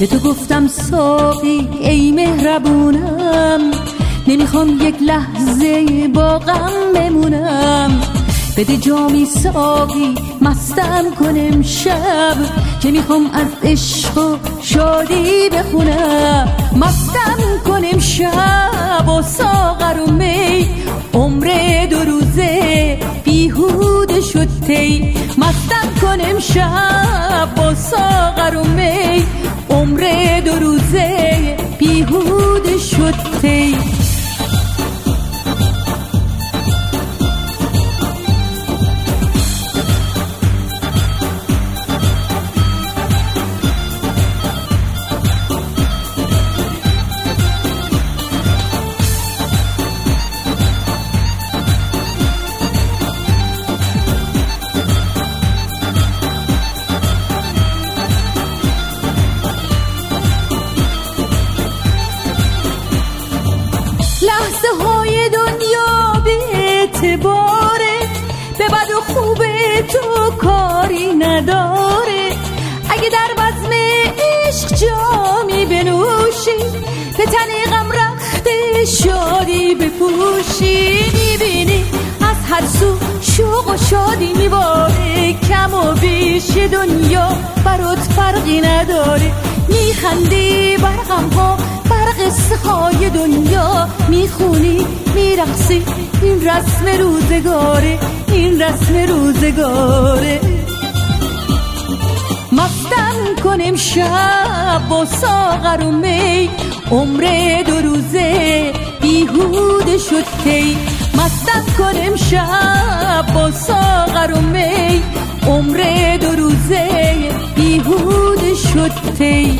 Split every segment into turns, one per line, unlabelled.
به تو گفتم ساقی ای مهربونم، نمیخوام یک لحظه با غم بمونم. بده جامی ساقی مستم کن امشب، که میخوام از عشق و شادی بخونم. مستم کن امشب و ساغر و می، عمر 2 روزه بیهوده شد تی. مستم کن امشب و ساغر و می، عمر 2 روزه بیهوده شد تی. لحظه های دنیا به اعتباره، به بد و خوب تو کاری نداره. اگه در بزم عشق جامی بنوشی، به تن غم رخت شادی بپوشی. میبینی از هر سو شوق و شادی میباره، کم و بیش دنیا برات فرقی نداره. میخندی بر غمها، بر قصه های دنیا میخونی میرقصی. این رسم روزگاره، این رسم روزگاره. مستم کن امشب با ساغر و می، عمر 2 روزه بیهوده شد تی. مستم کن امشب با ساغر و می، عمر 2 روزه بیهوده شد تی.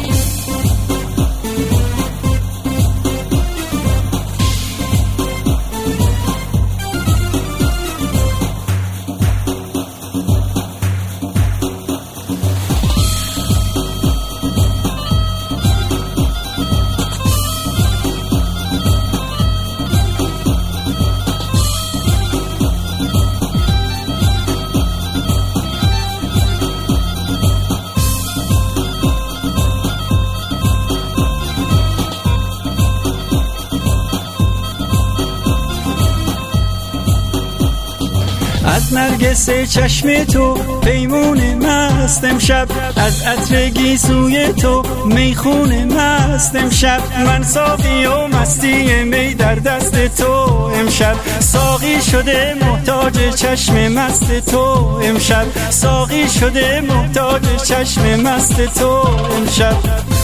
از نرگس چشم تو پیمون مست امشب، از عطر گیسوی تو میخون مست امشب. من ساقی و مستی می در دست تو امشب، ساقی شده محتاج چشم مست تو امشب، ساقی شده محتاج چشم مست تو امشب.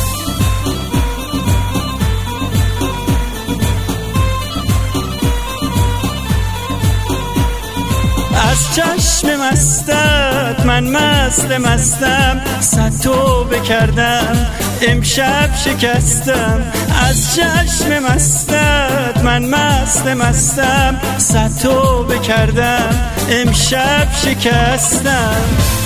از چشم مستت من مستم، صد توبه کردم امشب شکستم. از چشم مستت من مستم، صد توبه کردم امشب شکستم.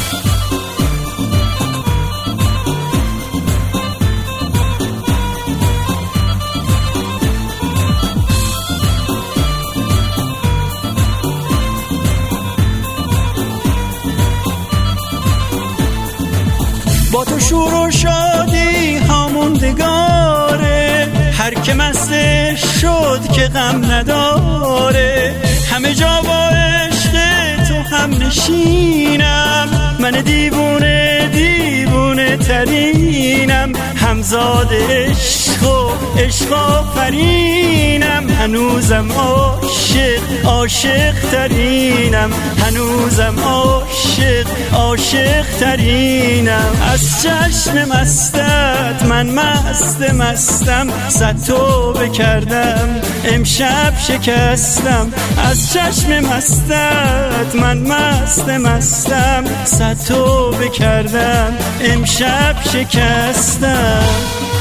با تو شور و شادی هموندگاره، هر که مستش شد که غم نداره. همه جا با عشق تو هم نشینم، من دیوونه دیوونه ترینم. همزاد عشق و عشق آفرینم، هنوزم عاشق عاشق ترینم، هنوزم عاشق عاشق ترینم. از چشم مستت من مستم، صد توبه کردم امشب شکستم. از چشم مستت من مستم، صد توبه کردم امشب شکستم.